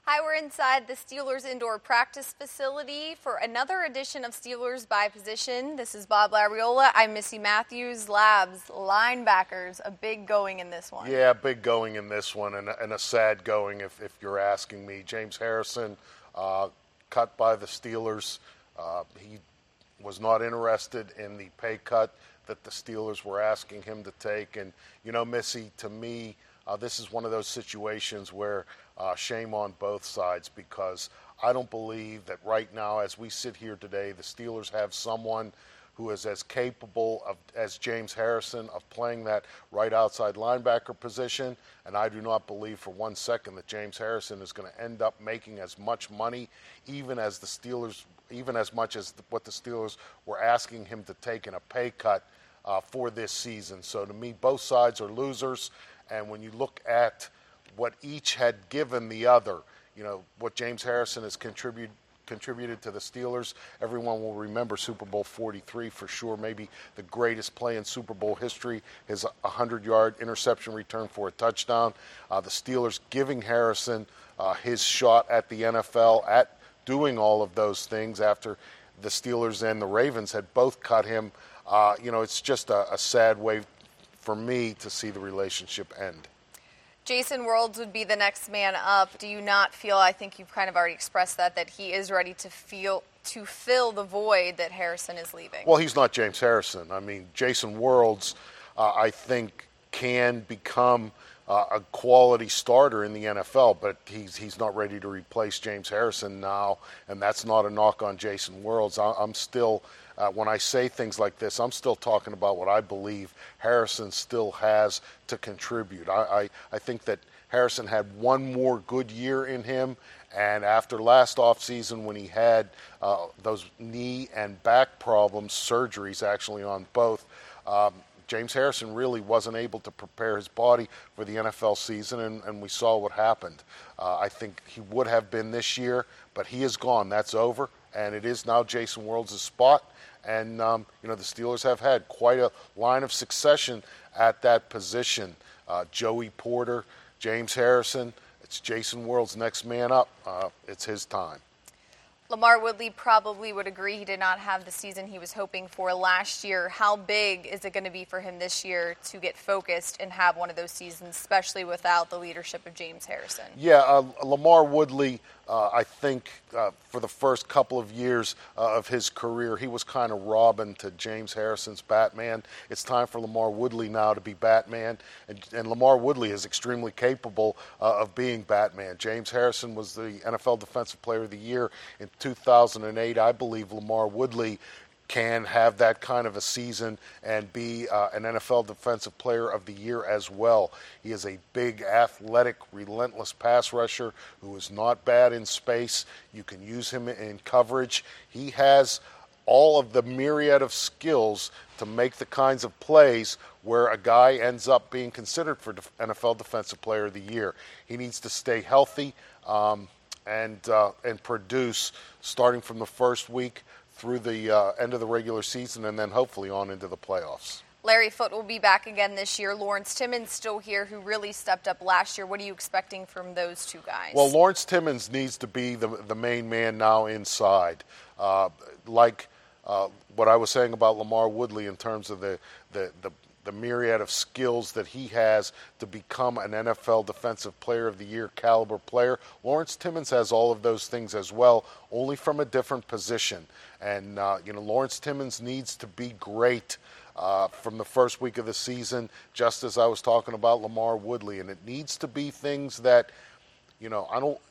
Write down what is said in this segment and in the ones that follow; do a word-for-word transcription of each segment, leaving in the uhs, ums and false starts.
Hi, we're inside the Steelers indoor practice facility for another edition of Steelers by Position. This is Bob Labriola. I'm Missy Matthews. Labs, linebackers, a big going in this one. Yeah, big going in this one, and, and a sad going if, if you're asking me. James Harrison, uh, cut by the Steelers. Uh, he was not interested in the pay cut that the Steelers were asking him to take. And, you know, Missy, to me, uh, this is one of those situations where uh, shame on both sides, because I don't believe that right now, as we sit here today, the Steelers have someone who is as capable of as James Harrison of playing that right outside linebacker position. And I do not believe for one second that James Harrison is going to end up making as much money, even as the Steelers, even as much as what the Steelers were asking him to take in a pay cut uh, for this season. So to me, both sides are losers. And when you look at what each had given the other, you know, what James Harrison has contributed contributed to the Steelers. Everyone will remember Super Bowl forty-three for sure, maybe the greatest play in Super Bowl history, his one hundred-yard interception return for a touchdown. Uh, the Steelers giving Harrison uh, his shot at the N F L at doing all of those things after the Steelers and the Ravens had both cut him. Uh, you know, it's just a, a sad way for me to see the relationship end. Jason Worilds would be the next man up. Do you not feel, I think you've kind of already expressed that, that he is ready to feel to fill the void that Harrison is leaving? Well, he's not James Harrison. I mean, Jason Worilds, uh, I think, can become uh, a quality starter in the N F L, but he's he's not ready to replace James Harrison now, and that's not a knock on Jason Worilds. I, I'm still, uh, when I say things like this, I'm still talking about what I believe Harrison still has to contribute. I, I, I think that Harrison had one more good year in him, and after last offseason when he had uh, those knee and back problems, surgeries actually on both, um, James Harrison really wasn't able to prepare his body for the N F L season, and, and we saw what happened. Uh, I think he would have been this year, but he is gone. That's over, and it is now Jason Worilds' spot. And, um, you know, the Steelers have had quite a line of succession at that position. Uh, Joey Porter, James Harrison, it's Jason Worilds' next man up. Uh, it's his time. LaMarr Woodley probably would agree he did not have the season he was hoping for last year. How big is it going to be for him this year to get focused and have one of those seasons, especially without the leadership of James Harrison? Yeah, uh, LaMarr Woodley, uh, I think uh, for the first couple of years uh, of his career, he was kind of Robin to James Harrison's Batman. It's time for LaMarr Woodley now to be Batman, and, and LaMarr Woodley is extremely capable uh, of being Batman. James Harrison was the N F L Defensive Player of the Year in two thousand eight. I believe LaMarr Woodley can have that kind of a season and be uh, an N F L Defensive Player of the Year as well. He is a big, athletic, relentless pass rusher who is not bad in space. You can use him in coverage. He has all of the myriad of skills to make the kinds of plays where a guy ends up being considered for N F L Defensive Player of the Year. He needs to stay healthy um, and uh, and produce starting from the first week through the uh, end of the regular season, and then hopefully on into the playoffs. Larry Foote will be back again this year. Lawrence Timmons still here, who really stepped up last year. What are you expecting from those two guys? Well, Lawrence Timmons needs to be the the main man now inside. Uh, like uh, what I was saying about LaMarr Woodley in terms of the, the, the, the myriad of skills that he has to become an N F L Defensive Player of the Year caliber player. Lawrence Timmons has all of those things as well, only from a different position. And, uh, you know, Lawrence Timmons needs to be great uh, from the first week of the season, just as I was talking about LaMarr Woodley. And it needs to be things that, you know, I don't,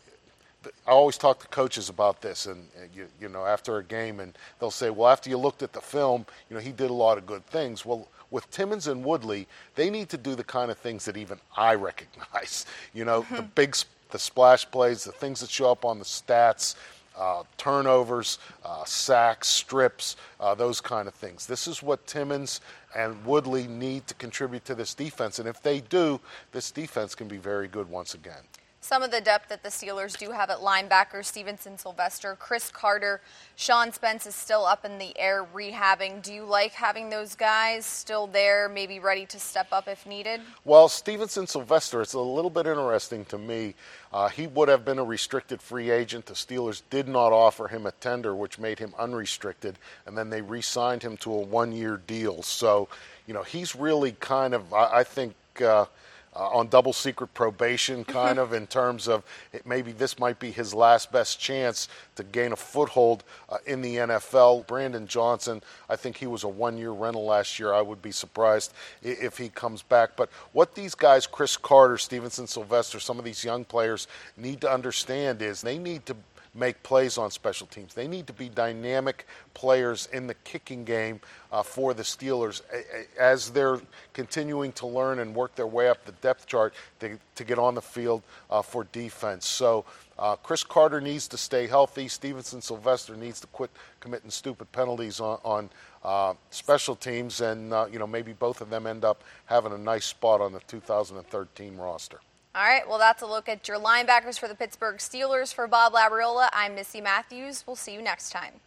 I always talk to coaches about this, and, and you, you know, after a game, and they'll say, well, after you looked at the film, you know, he did a lot of good things. Well, with Timmons and Woodley, they need to do the kind of things that even I recognize. You know, the big, the splash plays, the things that show up on the stats, uh, turnovers, uh, sacks, strips, uh, those kind of things. This is what Timmons and Woodley need to contribute to this defense, and if they do, this defense can be very good once again. Some of the depth that the Steelers do have at linebacker, Stevenson Sylvester, Chris Carter, Sean Spence is still up in the air rehabbing. Do you like having those guys still there, maybe ready to step up if needed? Well, Stevenson Sylvester, it's a little bit interesting to me. Uh, he would have been a restricted free agent. The Steelers did not offer him a tender, which made him unrestricted, and then they re-signed him to a one-year deal. So, you know, he's really kind of, I, I think, uh, Uh, on double secret probation, kind of, in terms of it, maybe this might be his last best chance to gain a foothold uh, in the N F L. Brandon Johnson, I think he was a one-year rental last year. I would be surprised if he comes back. But what these guys, Chris Carter, Stevenson Sylvester, some of these young players need to understand is they need to make plays on special teams. They need to be dynamic players in the kicking game uh, for the Steelers as they're continuing to learn and work their way up the depth chart to, to get on the field uh, for defense. So uh, Chris Carter needs to stay healthy. Stevenson Sylvester needs to quit committing stupid penalties on, on uh, special teams, and uh, you know, maybe both of them end up having a nice spot on the two thousand thirteen roster. All right, well, that's a look at your linebackers for the Pittsburgh Steelers. For Bob Labriola, I'm Missy Matthews. We'll see you next time.